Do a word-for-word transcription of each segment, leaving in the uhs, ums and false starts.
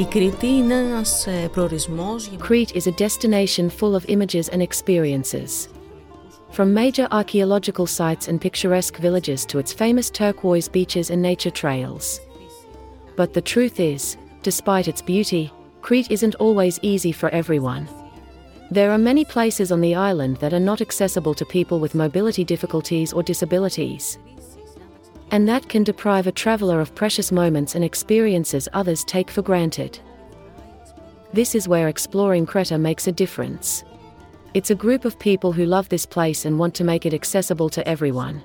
Η Κρήτη είναι ένας προορισμός... Crete is a destination full of images and experiences. From major archaeological sites and picturesque villages to its famous turquoise beaches and nature trails. But the truth is, despite its beauty, Crete isn't always easy for everyone. There are many places on the island that are not accessible to people with mobility difficulties or disabilities. And that can deprive a traveler of precious moments and experiences others take for granted. This is where exploring Crete makes a difference. It's a group of people who love this place and want to make it accessible to everyone.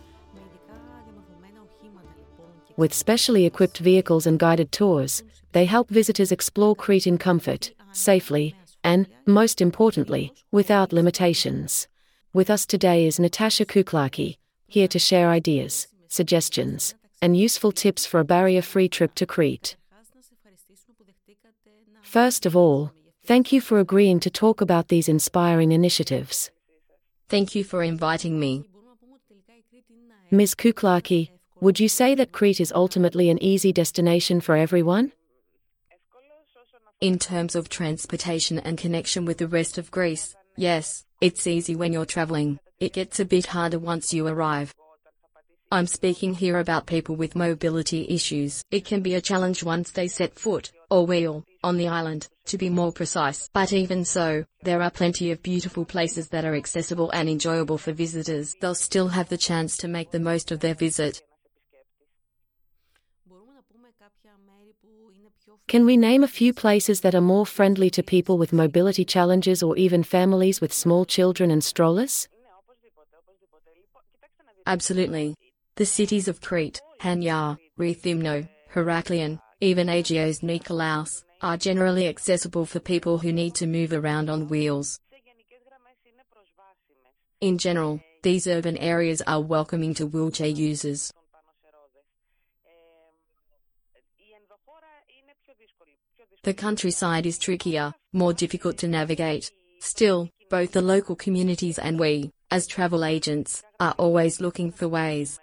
With specially equipped vehicles and guided tours, they help visitors explore Crete in comfort, safely, and, most importantly, without limitations. With us today is Natasha Kouklaki, here to share ideas, suggestions, and useful tips for a barrier-free trip to Crete. First of all, thank you for agreeing to talk about these inspiring initiatives. Thank you for inviting me. Miz Kouklaki, would you say that Crete is ultimately an easy destination for everyone? In terms of transportation and connection with the rest of Greece, yes, it's easy when you're traveling. It gets a bit harder once you arrive. I'm speaking here about people with mobility issues. It can be a challenge once they set foot, or wheel, on the island, to be more precise. But even so, there are plenty of beautiful places that are accessible and enjoyable for visitors. They'll still have the chance to make the most of their visit. Can we name a few places that are more friendly to people with mobility challenges or even families with small children and strollers? Absolutely. The cities of Crete, Hania, Rethymno, Heraklion, even Agios Nikolaos, are generally accessible for people who need to move around on wheels. In general, these urban areas are welcoming to wheelchair users. The countryside is trickier, more difficult to navigate. Still, both the local communities and we, as travel agents, are always looking for ways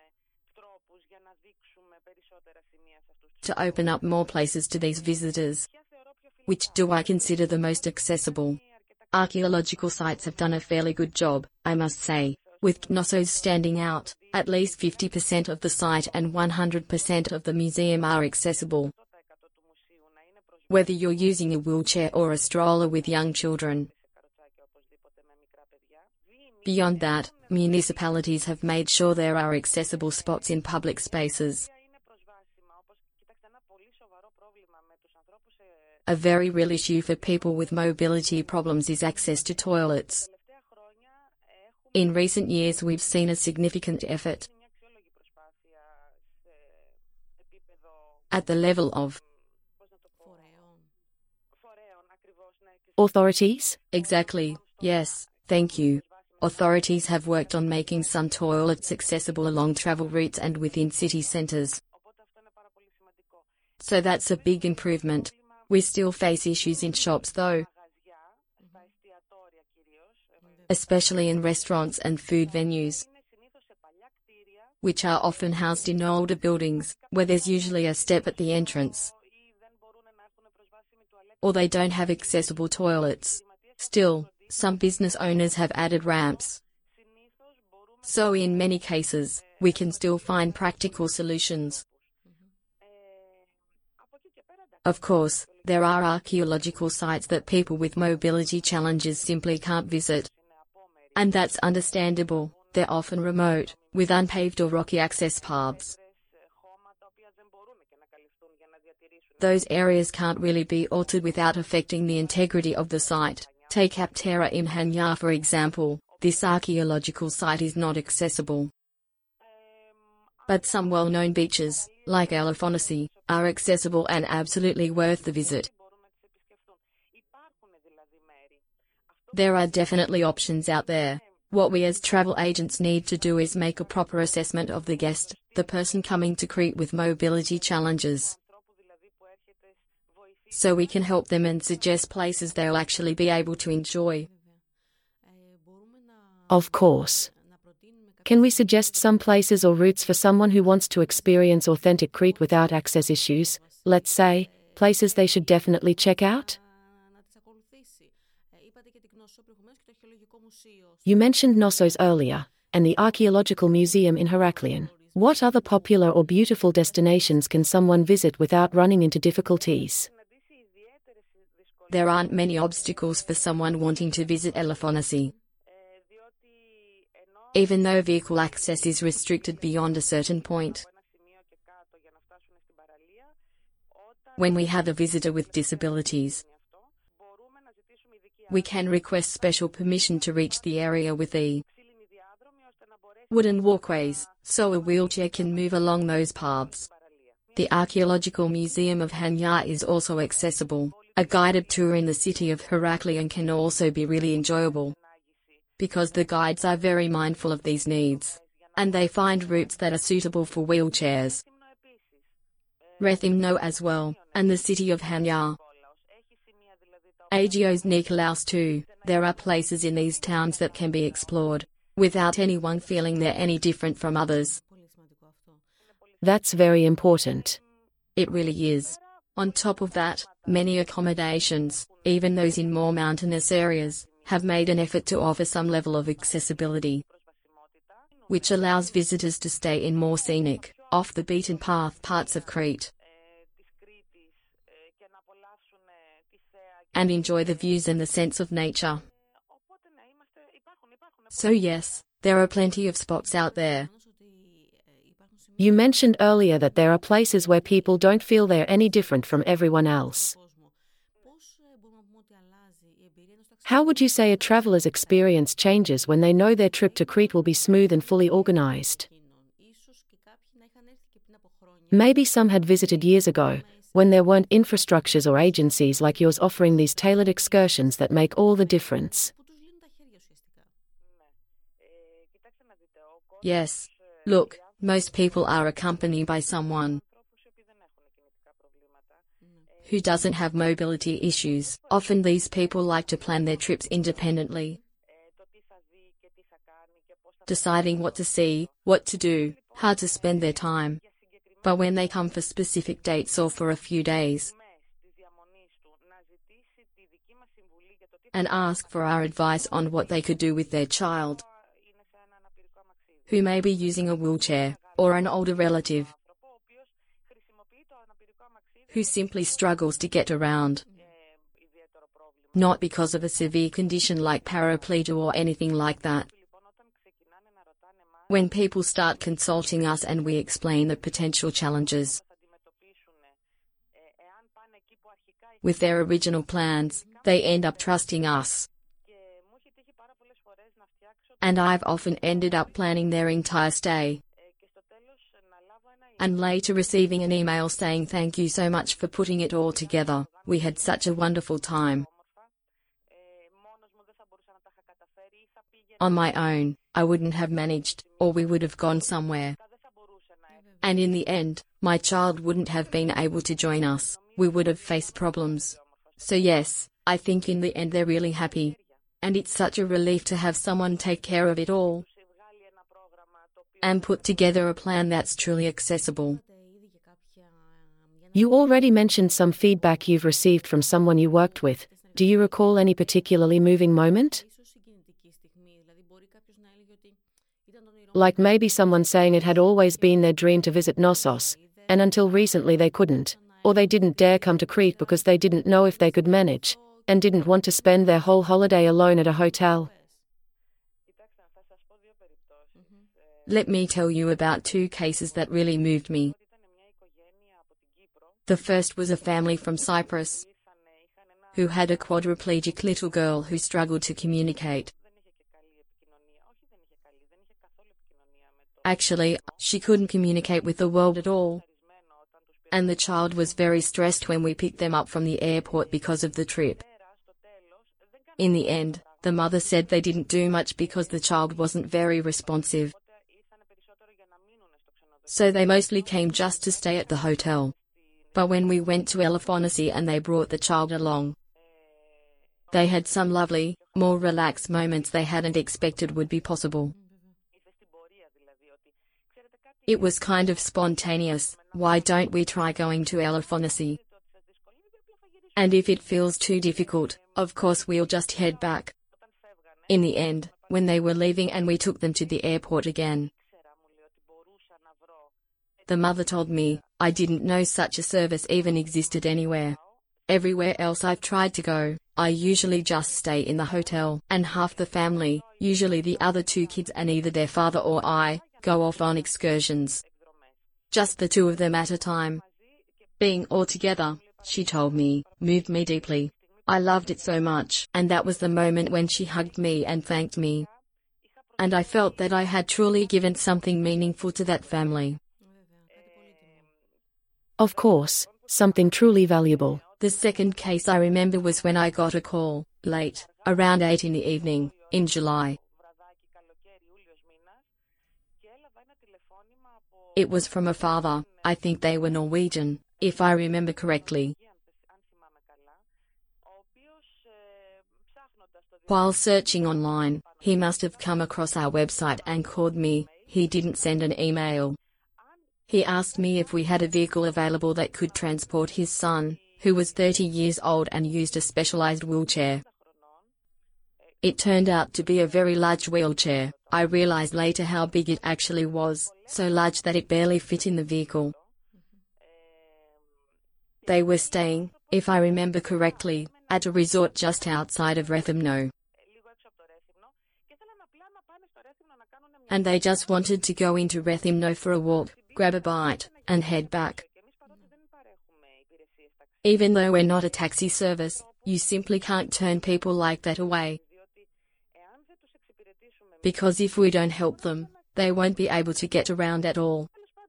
to open up more places to these visitors. Which do I consider the most accessible? Archaeological sites have done a fairly good job, I must say, with Knossos standing out. At least fifty percent of the site and one hundred percent of the museum are accessible, whether you're using a wheelchair or a stroller with young children. Beyond that, municipalities have made sure there are accessible spots in public spaces. A very real issue for people with mobility problems is access to toilets. In recent years we've seen a significant effort at the level of authorities? Exactly, yes, thank you. Authorities have worked on making some toilets accessible along travel routes and within city centers. So that's a big improvement. We still face issues in shops though, especially in restaurants and food venues, which are often housed in older buildings, where there's usually a step at the entrance, or they don't have accessible toilets. Still, some business owners have added ramps. So in many cases, we can still find practical solutions. Of course, there are archaeological sites that people with mobility challenges simply can't visit. And that's understandable. They're often remote, with unpaved or rocky access paths. Those areas can't really be altered without affecting the integrity of the site. Take Aptera in Hania for example. This archaeological site is not accessible. But some well-known beaches, like Elafonisi, are accessible and absolutely worth the visit. There are definitely options out there. What we as travel agents need to do is make a proper assessment of the guest, the person coming to Crete with mobility challenges, so we can help them and suggest places they'll actually be able to enjoy. Of course. Can we suggest some places or routes for someone who wants to experience authentic Crete without access issues, let's say, places they should definitely check out? You mentioned Knossos earlier, and the Archaeological Museum in Heraklion. What other popular or beautiful destinations can someone visit without running into difficulties? There aren't many obstacles for someone wanting to visit Elefonici. Even though vehicle access is restricted beyond a certain point. When we have a visitor with disabilities, we can request special permission to reach the area with the wooden walkways, so a wheelchair can move along those paths. The Archaeological Museum of Hanya is also accessible. A guided tour in the city of Heraklion can also be really enjoyable, because the guides are very mindful of these needs, and they find routes that are suitable for wheelchairs. Rethymno as well, and the city of Hanya. Agios Nikolaos too. There are places in these towns that can be explored, without anyone feeling they're any different from others. That's very important. It really is. On top of that, many accommodations, even those in more mountainous areas, have made an effort to offer some level of accessibility, which allows visitors to stay in more scenic, off-the-beaten-path parts of Crete, and enjoy the views and the sense of nature. So yes, there are plenty of spots out there. You mentioned earlier that there are places where people don't feel they're any different from everyone else. How would you say a traveler's experience changes when they know their trip to Crete will be smooth and fully organized? Maybe some had visited years ago, when there weren't infrastructures or agencies like yours offering these tailored excursions that make all the difference. Yes. Look, most people are accompanied by someone who doesn't have mobility issues. Often these people like to plan their trips independently, deciding what to see, what to do, how to spend their time. But when they come for specific dates or for a few days and ask for our advice on what they could do with their child, who may be using a wheelchair, or an older relative who simply struggles to get around, not because of a severe condition like paraplegia or anything like that. When people start consulting us and we explain the potential challenges with their original plans, they end up trusting us. And I've often ended up planning their entire stay, and later receiving an email saying thank you so much for putting it all together, we had such a wonderful time. On my own, I wouldn't have managed, or we would have gone somewhere. And in the end, my child wouldn't have been able to join us, we would have faced problems. So yes, I think in the end they're really happy. And it's such a relief to have someone take care of it all and put together a plan that's truly accessible. You already mentioned some feedback you've received from someone you worked with. Do you recall any particularly moving moment? Like maybe someone saying it had always been their dream to visit Knossos, and until recently they couldn't, or they didn't dare come to Crete because they didn't know if they could manage, and didn't want to spend their whole holiday alone at a hotel. Let me tell you about two cases that really moved me. The first was a family from Cyprus who had a quadriplegic little girl who struggled to communicate. Actually, she couldn't communicate with the world at all. And the child was very stressed when we picked them up from the airport because of the trip. In the end, the mother said they didn't do much because the child wasn't very responsive. So they mostly came just to stay at the hotel. But when we went to Elefonici and they brought the child along, they had some lovely, more relaxed moments they hadn't expected would be possible. It was kind of spontaneous. Why don't we try going to Elefonici? And if it feels too difficult, of course we'll just head back. In the end, when they were leaving and we took them to the airport again, the mother told me, I didn't know such a service even existed anywhere. Everywhere else I've tried to go, I usually just stay in the hotel, and half the family, usually the other two kids and either their father or I, go off on excursions. Just the two of them at a time. Being all together, she told me, moved me deeply. I loved it so much, and that was the moment when she hugged me and thanked me. And I felt that I had truly given something meaningful to that family. Of course, something truly valuable. The second case I remember was when I got a call, late, around eight in the evening, in July. It was from a father, I think they were Norwegian, if I remember correctly. While searching online, he must have come across our website and called me. He didn't send an email. He asked me if we had a vehicle available that could transport his son, who was thirty years old and used a specialized wheelchair. It turned out to be a very large wheelchair. I realized later how big it actually was, so large that it barely fit in the vehicle. They were staying, if I remember correctly, at a resort just outside of Rethymno. And they just wanted to go into Rethymno for a walk, grab a bite, and head back. Even though we're not a taxi service, you simply can't turn people like that away. Because if we don't help them, they won't be able to get around at all.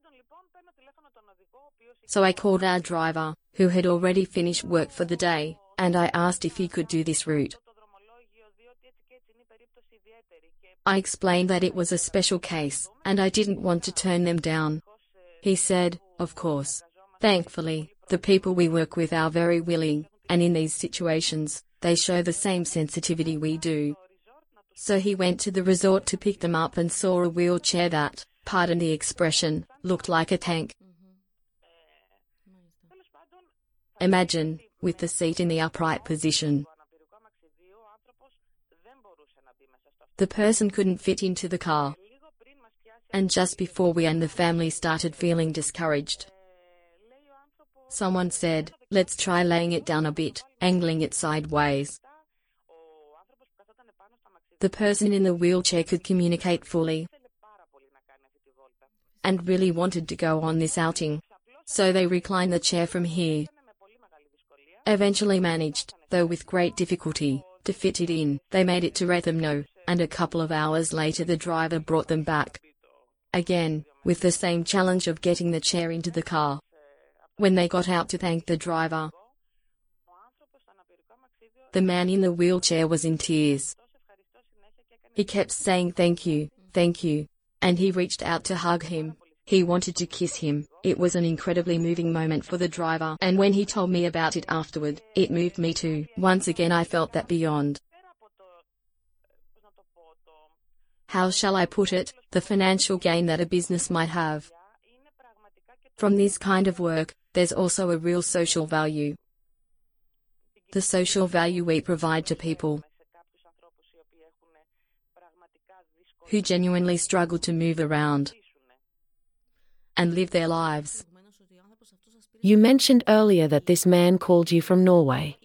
So I called our driver, who had already finished work for the day, and I asked if he could do this route. I explained that it was a special case, and I didn't want to turn them down. He said, of course. Thankfully, the people we work with are very willing, and in these situations, they show the same sensitivity we do. So he went to the resort to pick them up and saw a wheelchair that, pardon the expression, looked like a tank. Imagine, with the seat in the upright position. The person couldn't fit into the car. And just before we and the family started feeling discouraged, someone said, let's try laying it down a bit, angling it sideways. The person in the wheelchair could communicate fully and really wanted to go on this outing. So they reclined the chair from here. Eventually managed, though with great difficulty, to fit it in. They made it to Rethymno, and a couple of hours later the driver brought them back. Again, with the same challenge of getting the chair into the car. When they got out to thank the driver, the man in the wheelchair was in tears. He kept saying thank you, thank you, and he reached out to hug him. He wanted to kiss him. It was an incredibly moving moment for the driver, and when he told me about it afterward, it moved me too. Once again I felt that beyond, how shall I put it, the financial gain that a business might have from this kind of work, there's also a real social value. The social value we provide to people who genuinely struggle to move around and live their lives. You mentioned earlier that this man called you from Norway.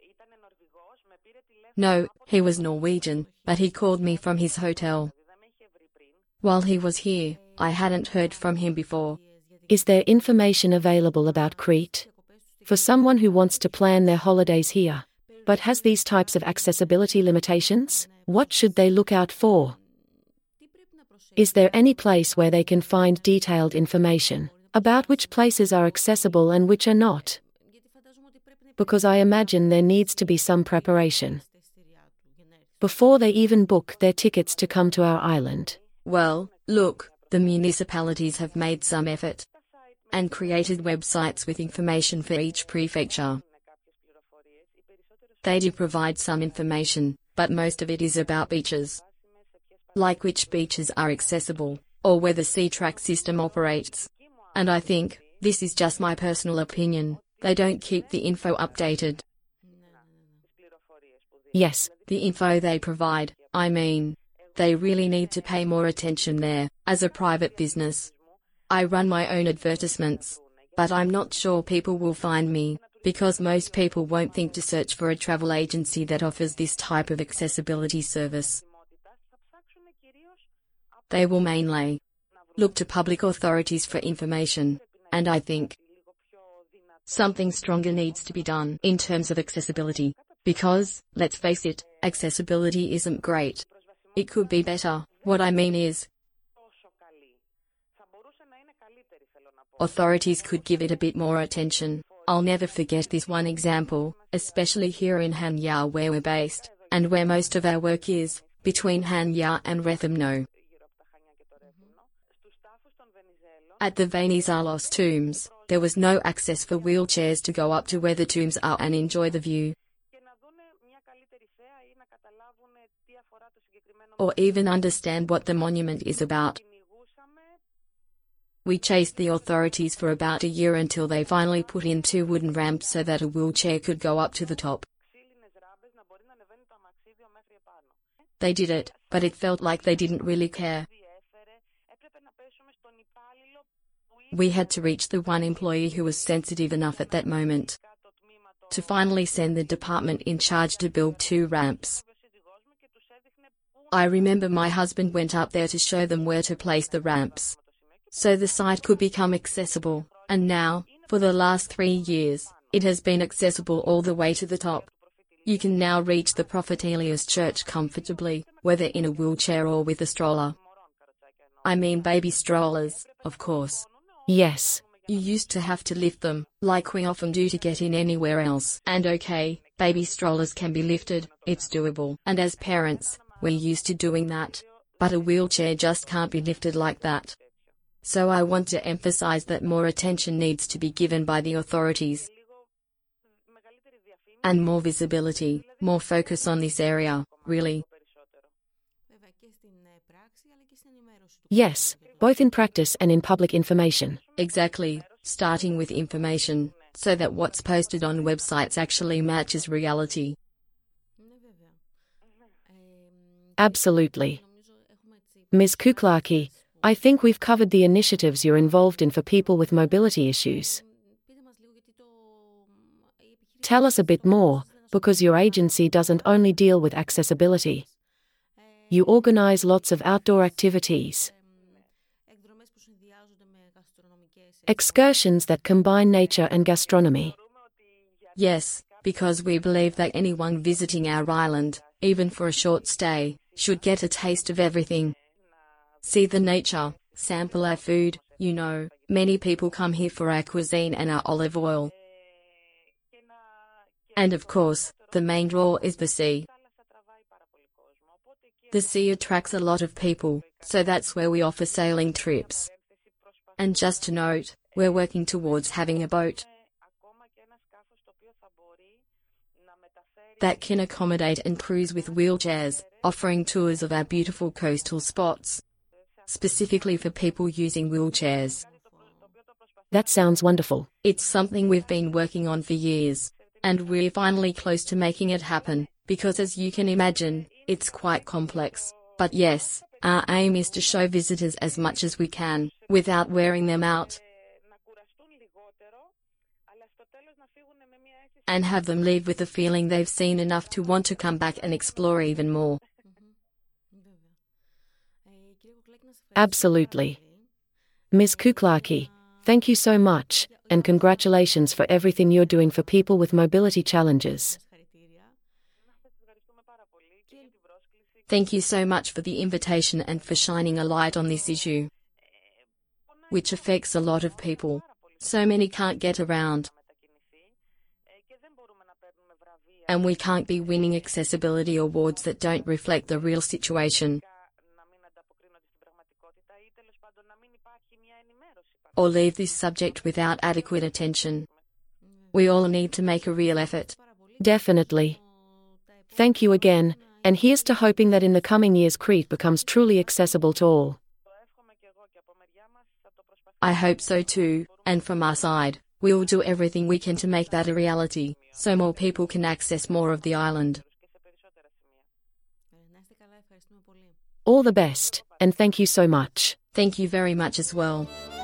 No, he was Norwegian, but he called me from his hotel. While he was here, I hadn't heard from him before. Is there information available about Crete? For someone who wants to plan their holidays here, but has these types of accessibility limitations, what should they look out for? Is there any place where they can find detailed information about which places are accessible and which are not? Because I imagine there needs to be some preparation before they even book their tickets to come to our island. Well, look, the municipalities have made some effort and created websites with information for each prefecture. They do provide some information, but most of it is about beaches. Like which beaches are accessible, or where the C-Track system operates. And I think, this is just my personal opinion, they don't keep the info updated. Yes, The info they provide, I mean, they really need to pay more attention there. As a private business, I run my own advertisements, but I'm not sure people will find me, because most people won't think to search for a travel agency that offers this type of accessibility service. They will mainly look to public authorities for information, and I think something stronger needs to be done in terms of accessibility, because, let's face it, accessibility isn't great. It could be better. What I mean is, authorities could give it a bit more attention. I'll never forget this one example, especially here in Hanya where we're based, and where most of our work is, between Hanya and Rethymno. At the Venizelos tombs, there was no access for wheelchairs to go up to where the tombs are and enjoy the view, or even understand what the monument is about. We chased the authorities for about a year until they finally put in two wooden ramps so that a wheelchair could go up to the top. They did it, but it felt like they didn't really care. We had to reach the one employee who was sensitive enough at that moment to finally send the department in charge to build two ramps. I remember my husband went up there to show them where to place the ramps, so the site could become accessible, and now, for the last three years, it has been accessible all the way to the top. You can now reach the Prophet Elias Church comfortably, whether in a wheelchair or with a stroller. I mean baby strollers, of course. yes, You used to have to lift them, like we often do to get in anywhere else. And okay, baby strollers can be lifted, it's doable. And as parents, we're used to doing that. But a wheelchair just can't be lifted like that. So I want to emphasize that more attention needs to be given by the authorities. And more visibility, more focus on this area, really. yes, both in practice and in public information. Exactly, starting with information, so that what's posted on websites actually matches reality. Absolutely. Miz Kouklaki, I think we've covered the initiatives you're involved in for people with mobility issues. Tell us a bit more, because your agency doesn't only deal with accessibility. You organize lots of outdoor activities, excursions that combine nature and gastronomy. Yes, because we believe that anyone visiting our island, even for a short stay, should get a taste of everything. See the nature, sample our food, you know, many people come here for our cuisine and our olive oil. And of course, the main draw is the sea. The sea attracts a lot of people, so that's where we offer sailing trips. And just to note, we're working towards having a boat that can accommodate and cruise with wheelchairs, offering tours of our beautiful coastal spots, specifically for people using wheelchairs. That sounds wonderful. It's something we've been working on for years, and we're finally close to making it happen, because as you can imagine, it's quite complex. But yes, our aim is to show visitors as much as we can, without wearing them out, and have them leave with the feeling they've seen enough to want to come back and explore even more. Absolutely. Miz Kouklaki, thank you so much, and congratulations for everything you're doing for people with mobility challenges. Thank you so much for the invitation and for shining a light on this issue, which affects a lot of people. So many can't get around, and we can't be winning accessibility awards that don't reflect the real situation, or leave this subject without adequate attention. We all need to make a real effort. Definitely. Thank you again, and here's to hoping that in the coming years Crete becomes truly accessible to all. I hope so too, and from our side, we will do everything we can to make that a reality, so more people can access more of the island. All the best, and thank you so much. Thank you very much as well.